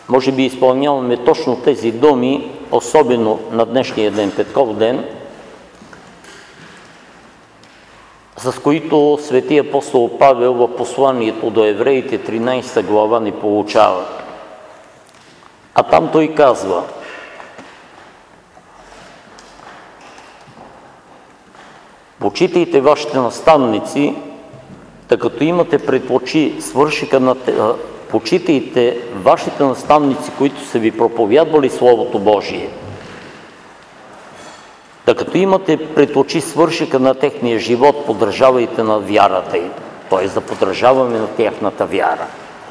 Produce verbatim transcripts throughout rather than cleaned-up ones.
Може би изпълняваме точно тези думи, особено на днешния ден, Петков ден, с които светия апостол Павел в посланието до евреите, тринадесета глава, ни получава. А там той казва: почитайте вашите наставници, тъй като имате пред очи свършика на те... Почитайте вашите наставници, които са ви проповядвали Словото Божие, тъй като имате пред очи свършика на техния живот, поддържавайте на вярата им, т.е. да поддържаваме на тяхната вяра.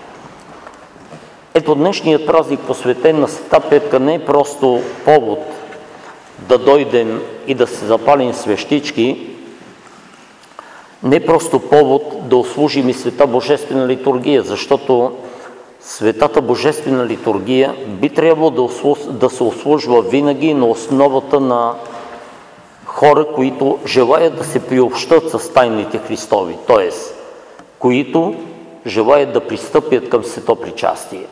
Ето, днешният празник, посветен на Света Петка, не е просто повод да дойдем и да се запалим свещички, не е просто повод да услужим и Света Божествена литургия, защото Светата Божествена литургия би трябвало да, услуж... да се услужва винаги на основата на хора, които желаят да се приобщат с тайните Христови, т.е. които желаят да пристъпят към светопричастие.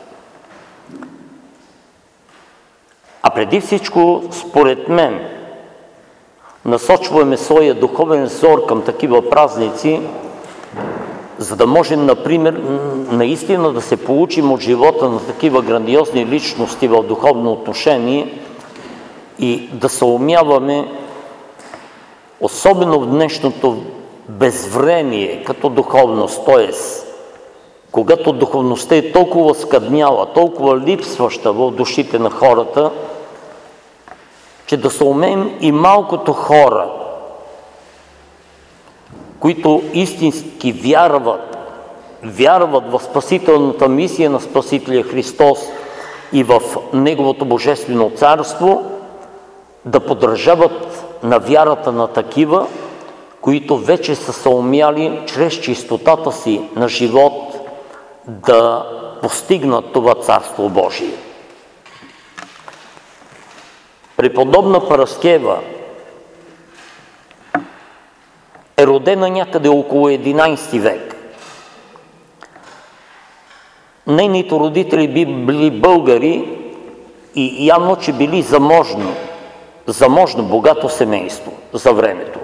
А преди всичко, според мен, насочваме своя духовен взор към такива празници, за да можем, например, наистина да се получим от живота на такива грандиозни личности в духовно отношение и да съумяваме, особено в днешното безвремие като духовност, т.е. когато духовността е толкова скъдняла, толкова липсваща в душите на хората, че да съумеем и малкото хора, които истински вярват, вярват в спасителната мисия на Спасителя Христос и в Неговото Божествено царство, да поддържават на вярата на такива, които вече са съумяли чрез чистотата си на живот да постигнат това Царство Божие. Преподобна Параскева е родена някъде около единадесети век. Нейните родители би били българи и явно, че били заможно, заможно богато семейство за времето.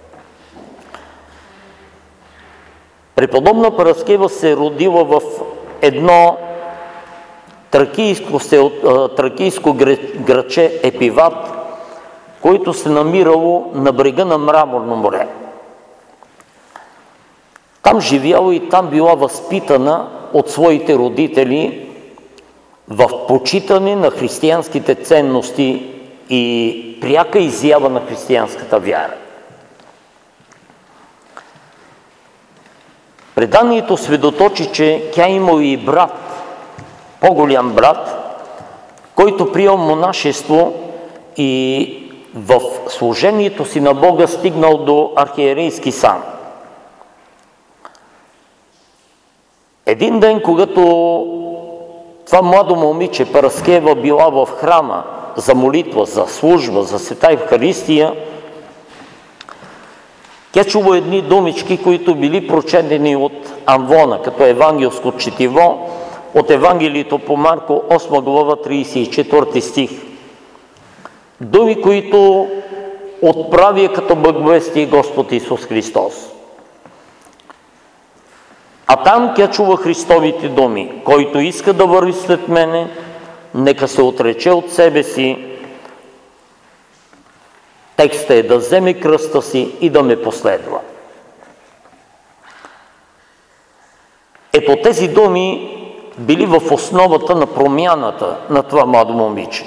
Преподобна Параскева се е родила в едно тракийско, тракийско градче Епиват, което се намирало на брега на Мраморно море. Там живяла и там била възпитана от своите родители в почитане на християнските ценности и пряка изява на християнската вяра. Преданието свидетелства, че тя имала и брат, по-голям брат, който приел монашество и в служението си на Бога стигнал до архиерейски сан. Един ден, когато това младо момиче Параскева била в храма за молитва, за служба, за света Евхаристия, тя чува едни думички, които били прочетени от Амвона, като евангелско четиво, от Евангелието по Марко, осма глава, тридесет и четвърти стих. Думи, които отправя като благовестие Господ Исус Христос. А там тя чува Христовите думи: който иска да върви след мене, нека се отрече от себе си. Текстът е да вземе кръста си и да ме последва. Ето тези думи били в основата на промяната на това младо момиче.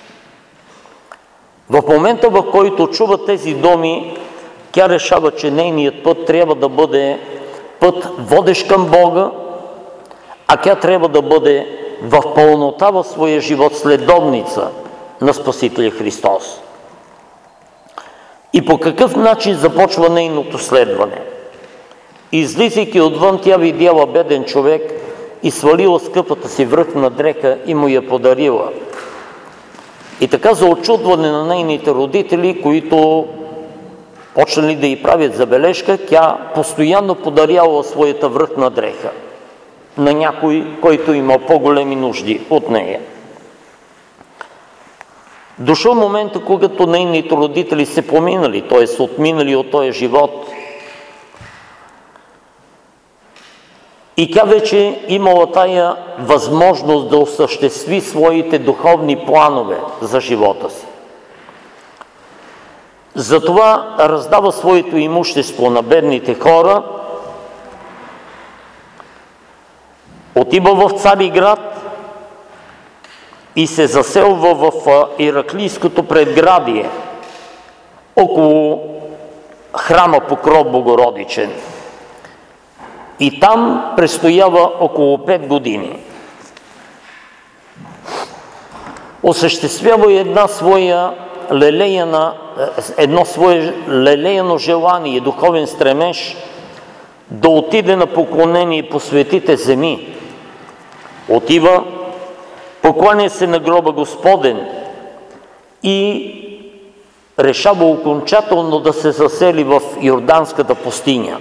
В момента, в който чува тези думи, тя решава, че нейният път трябва да бъде път водещ към Бога, а тя трябва да бъде в пълнота в своя живот следовница на Спасителя Христос. И по какъв начин започва нейното следване? Излизайки отвън, тя видяла беден човек и свалила скъпата си връхна дреха и му я подарила. И така, за очудване на нейните родители, които почнали да й правят забележка, тя постоянно подаряла своята връхна дреха. на някой, който има по-големи нужди от нея. Дошъл момента, когато нейните родители се поминали, т.е. отминали от този живот, и тя вече имала тая възможност да осъществи своите духовни планове за живота си. Затова раздава своето имущество на бедните хора, отива в Цариград и се заселва в Ираклийското предградие, около храма Покров Богородичен. И там престоява около пет години. Осъществява една своя лелеяна, едно свое лелеяно желание, духовен стремеж да отиде на поклонение по светите земи. Отива, покланя се на гроба Господен и решава окончателно да се засели в Йорданската пустиня.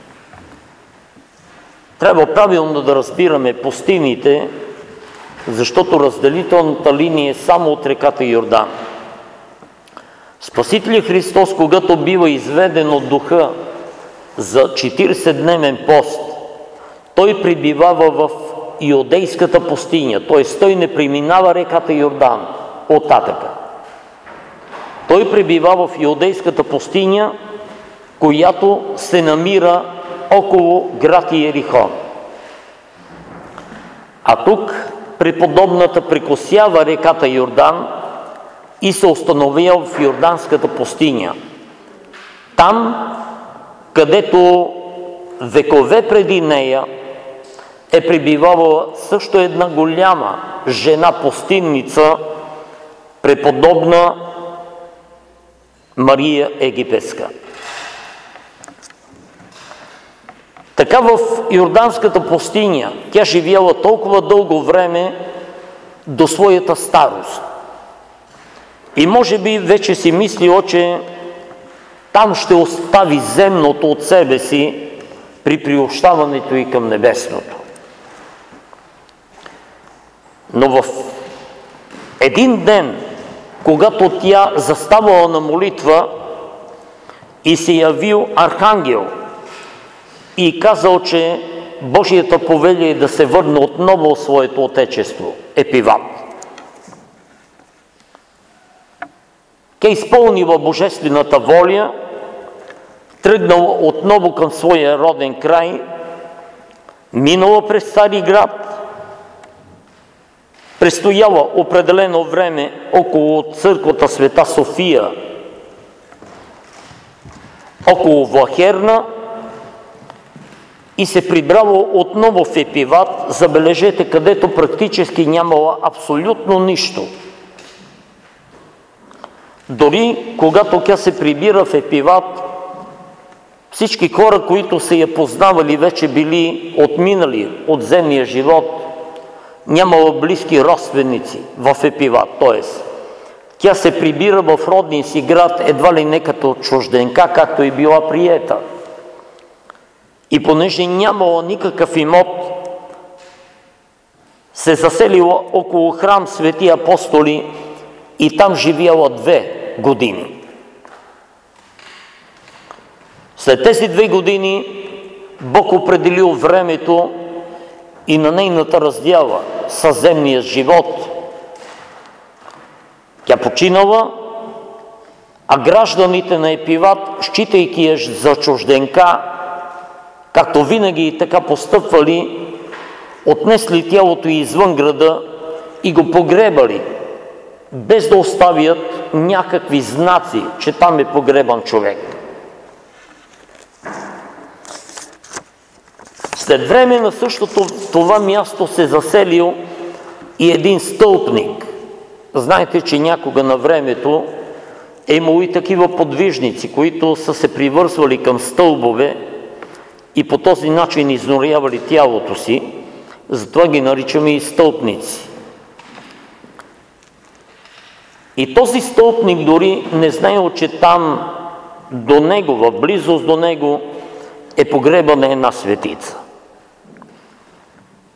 Трябва правилно да разбираме пустините, защото разделителната линия е само от реката Йордан. Спасителят Христос, когато бива изведен от духа за четиридесетдневен пост, той пребивава в Иудейската пустиня, т.е. той не преминава реката Йордан оттатъка. Той пребивава в Иудейската пустиня, която се намира около град Иерихон. А тук преподобната прекосява реката Йордан и се установява в Йорданската пустиня. Там, където векове преди нея е пребивала също една голяма жена пустинница, преподобна Мария Египетска. Така в Йорданската пустиня тя живяла толкова дълго време до своята старост. И може би вече си мислила, че там ще остави земното от себе си при приобщаването и към небесното. Но в един ден, когато тя заставала на молитва и се явил архангел и казал, че Божията повеля е да се върне отново в своето отечество, Епиват. Тя изпълнила божествената воля, тръгнала отново към своя роден край, минала през Цариград, престояла определено време около църквата Света София, около Влахерна и се прибрала отново в Епиват, забележете, където практически нямала абсолютно нищо. Дори когато тя се прибира в Епиват, всички хора, които са я познавали, вече били отминали от земния живот, нямала близки родственици в Епиват, т.е. тя се прибира в родния си град едва ли не като чужденка, както и била приета. И понеже нямала никакъв имот, се заселила около храм Свети Апостоли и там живяла две години. След тези две години Бог определил времето и на нейната раздяла със земния живот. Тя починала, а гражданите на Епиват, считайки я за чужденка, както винаги и така постъпвали, отнесли тялото извън града и го погребали, без да оставят някакви знаци, че там е погребан човек. След време на същото това място се заселил и един стълпник. Знаете, че някога на времето е имало и такива подвижници, които са се привързвали към стълбове и по този начин изнурявали тялото си, затова ги наричаме и стълпници. И този стълпник дори не знаел, че там до него, в близост до него, е погребана една светица.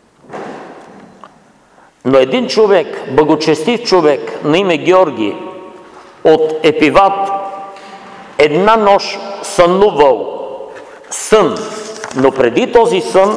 Но един човек, благочестив човек на име Георги от Епиват, една нощ сънувал сън, но преди този сън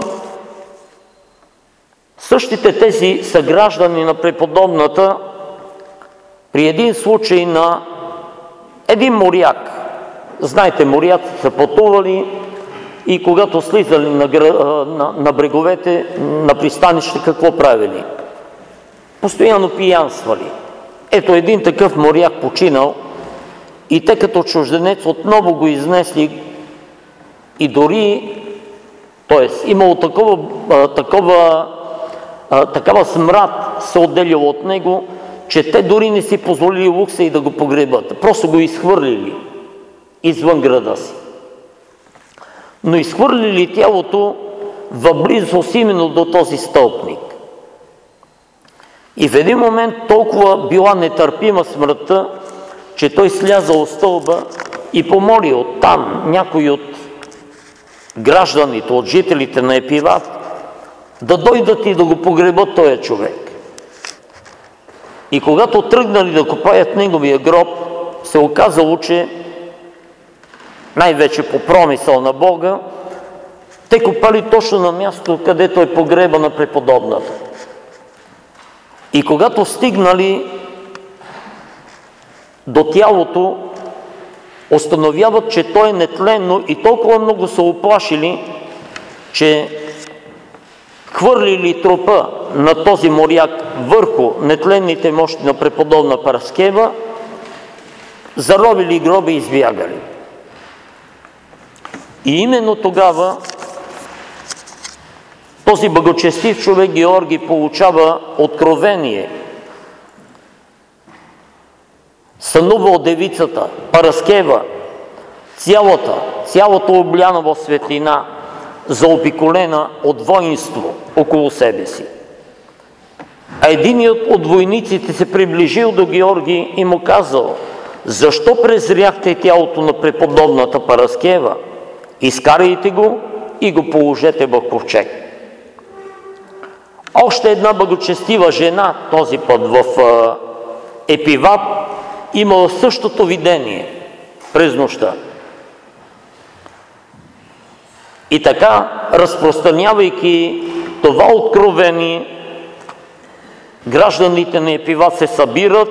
същите тези съграждани на преподобната при един случай на един моряк. Знаете, моряците са пътували и когато слизали на, на, на бреговете, на пристанище, какво правили? Постоянно пиянствали. Ето един такъв моряк починал и те като чужденец отново го изнесли и дори, т.е. имало такова, такова, такава смрад се отделил от него, че те дори не си позволили лукса и да го погребат. Просто го изхвърлили извън града си. Но изхвърлили тялото в близост именно до този стълбник. И в един момент толкова била нетърпима смъртта, че той слязал от стълба и помолил там някой от гражданите, от жителите на Епиват, да дойдат и да го погребат този човек. И когато тръгнали да копаят неговия гроб, се оказало, че най-вече по промисъл на Бога, те копали точно на място, където е погреба на преподобната. И когато стигнали до тялото, установяват, че то е нетленно и толкова много са оплашили, че хвърлили трупа на този моряк върху нетленните мощи на преподобна Параскева, заробили гроба и избягали. И именно тогава този благочестив човек Георги получава откровение. Сънува от девицата Параскева, цялата, цялата обляна в светлина, заобиколена от воинство около себе си. А единият от войниците се приближил до Георги и му казал: защо презряхте тялото на преподобната Параскева? Изкарайте го и го положете в ковчег. Още една благочестива жена, този път в Епиват, имала същото видение през нощта. И така, разпространявайки това откровение, гражданите на Епиват се събират,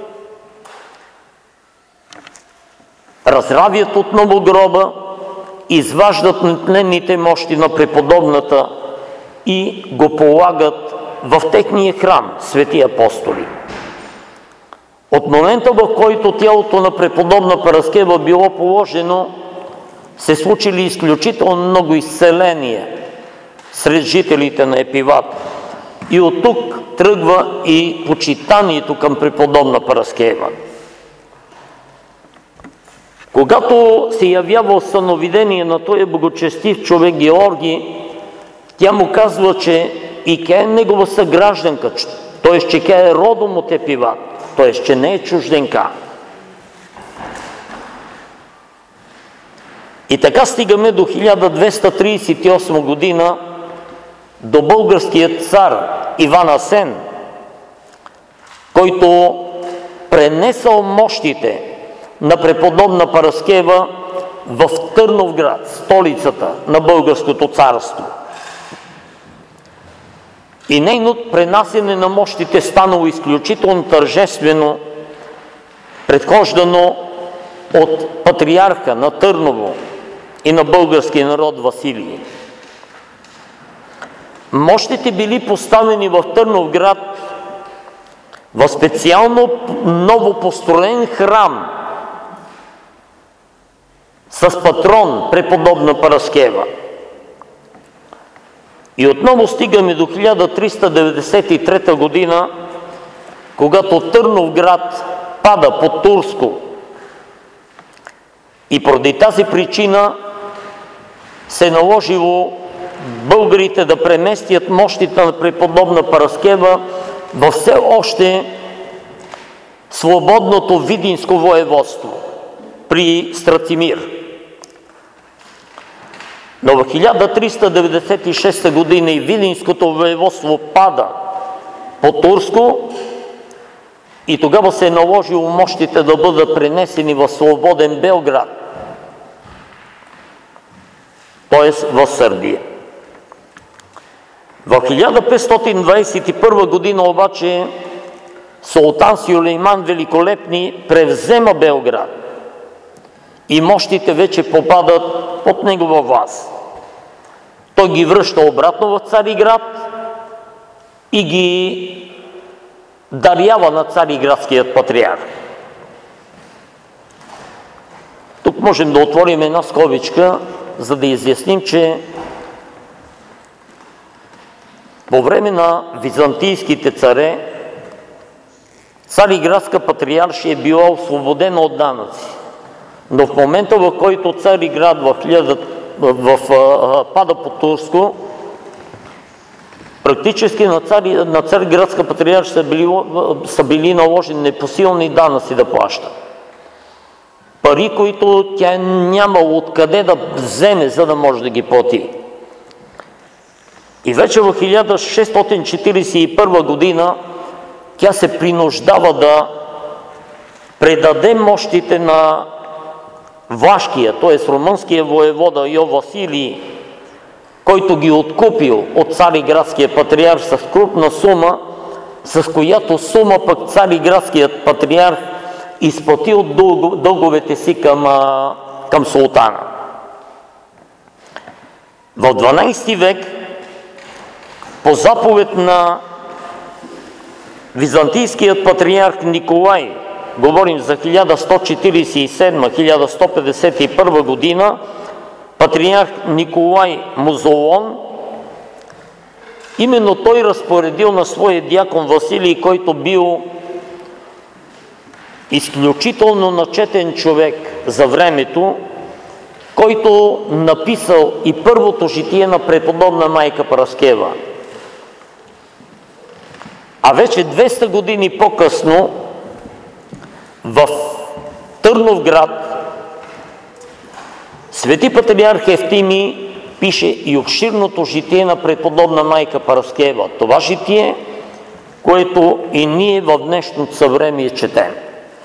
разравят отново гроба, изваждат нетленните мощи на преподобната и го полагат в техния храм, свети апостоли. От момента, в който тялото на преподобна Параскева било положено, се случили изключително много изцеления сред жителите на Епиват. И от тук тръгва и почитанието към преподобна Параскева. Когато се явява съновидение на този благочестив човек Георги, тя му казва, че и тя е негова съгражданка, т.е. че тя е родом от Епиват, т.е. че не е чужденка. И така стигаме до хиляда двеста тридесет и осма година, до българския цар Иван Асен, който пренесъл мощите на преподобна Параскева в Търновград, столицата на българското царство. И нейното пренасене на мощите станало изключително тържествено, предхождано от патриарха на Търново и на българския народ Василий. Мощите били поставени в Търновград в специално новопостроен храм с патрон преподобна Параскева. И отново стигаме до хиляда триста деветдесет и трета година, когато Търновград пада под турско. И поради тази причина се наложило българите да преместят мощите на преподобна Параскева във все още свободното Видинско воеводство при Страцимир. Но в хиляда триста деветдесет и шеста година и Видинското воеводство пада по-турско и тогава се е наложило мощите да бъдат пренесени в свободен Белград, т.е. в Сърбия. В хиляда петстотин двадесет и първа година обаче султан Сюлейман Великолепни превзема Белград и мощите вече попадат под негова власт. Той ги връща обратно в Цариград и ги дарява на цариградският патриарх. Тук можем да отворим една скобичка, за да изясним, че по време на византийските царе Цариградска патриаршия е била освободена от данъци. Но в момента, в който Цариград в, в, в, пада по турско, практически на, цари, на Цариградска патриаршия са били, са били наложени непосилни данъци да плаща. Пари, които тя няма откъде да вземе, за да може да ги плати. И вече в хиляда шестстотин четиридесет и първа година тя се принуждава да предаде мощите на Влашкия, т.е. румънския воевода Йо Василий, който ги откупил от Цариградския патриарх с крупна сума, с която сума пък Цариградският патриарх изплатил дълговете си към, към султана. В дванадесети век по заповед на византийският патриарх Николай, говорим за хиляда сто четиридесет и седма до хиляда сто петдесет и първа година, патриарх Николай Музолон, именно той разпоредил на своя дякон Василий, който бил изключително начетен човек за времето, който написал и първото житие на преподобна майка Параскева. А вече двеста години по-късно в Търновград свети патриарх Евтимий пише и обширното житие на преподобна майка Параскева. Това житие, което и ние в днешното съвремие четем.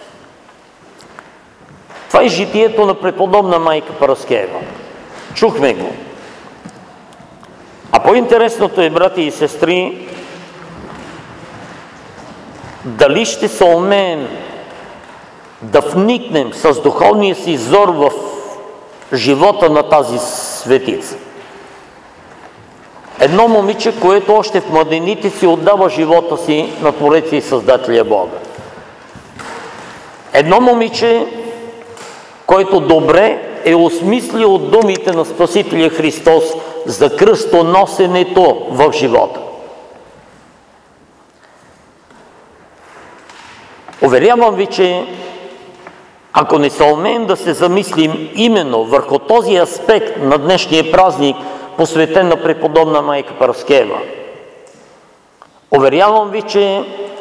Това е житието на преподобна майка Параскева. Чухме го. А по-интересното е, брати и сестри, дали ще се умеем да вникнем с духовния си зор в живота на тази светица. Едно момиче, което още в младените си отдава живота си на Твореца и Създателя Бога. Едно момиче, който добре е осмислил думите на Спасителя Христос за кръстоносенето в живота. Уверявам ви, че ако не се умеем да се замислим именно върху този аспект на днешния празник, посветен на преподобна майка Параскева, уверявам ви, че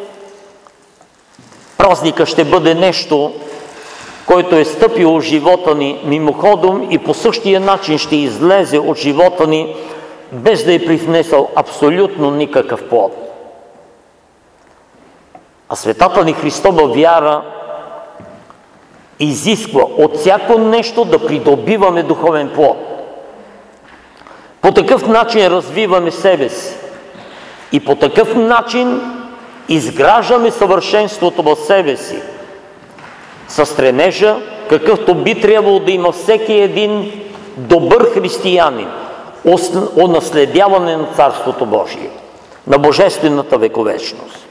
празника ще бъде нещо, който е стъпил в живота ни мимоходом и по същия начин ще излезе от живота ни, без да е привнесъл абсолютно никакъв плод. А светата ни Христова вяра изисква от всяко нещо да придобиваме духовен плод. По такъв начин развиваме себе си и по такъв начин изграждаме съвършенството в себе си със стремежа, какъвто би трябвало да има всеки един добър християнин, унаследяване на Царството Божие, на Божествената вековечност.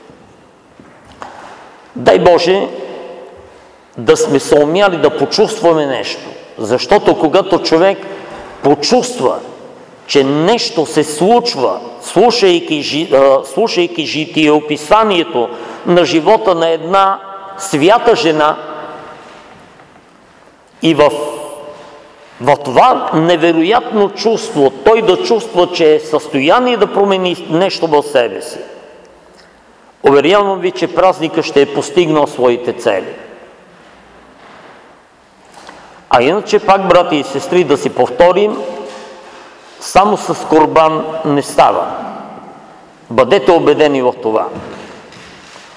Дай Боже да сме се умяли да почувстваме нещо, защото когато човек почувства, че нещо се случва, слушайки, слушайки житиеописанието на живота на една свята жена, и в, в това невероятно чувство той да чувства, че е в състояние да промени нещо в себе си, уверявам ви, че празника ще е постигнал своите цели. А иначе пак, брати и сестри, да си повторим, само с курбан не става. Бъдете убедени в това.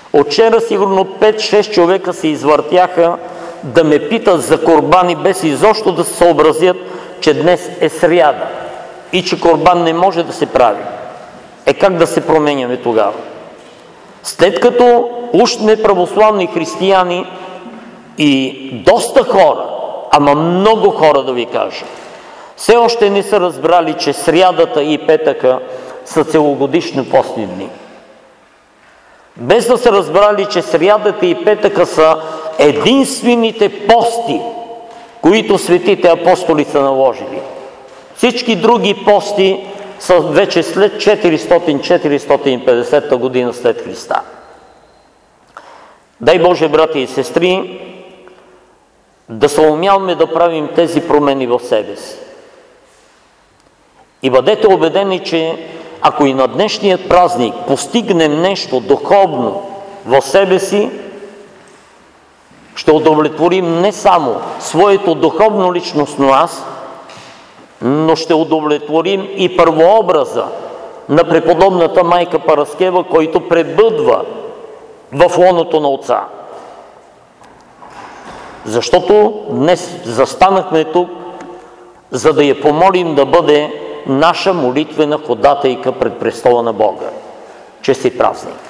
От вчера сигурно пет-шест човека се извъртяха да ме питат за корбани, без изобщо да се съобразят, че днес е сряда и че корбан не може да се прави. Е, как да се променяме тогава? След като уж сме православни християни и доста хора, ама много хора да ви кажа, все още не са разбрали, че срядата и петъка са целогодишни постни дни. Без да са разбрали, че срядата и петъка са единствените пости, които светите апостоли са наложили. Всички други пости са вече след четиристотин до четиристотин и петдесета година след Христа. Дай Боже, брати и сестри, да се умяваме да правим тези промени в себе си. И бъдете убедени, че ако и на днешният празник постигнем нещо духовно в себе си, ще удовлетворим не само своето духовно личностно аз, но ще удовлетворим и първообраза на преподобната майка Параскева, който пребъдва в лоното на Отца. Защото днес застанахме тук, за да я помолим да бъде наша молитвена ходатайка пред престола на Бога. Честит празник!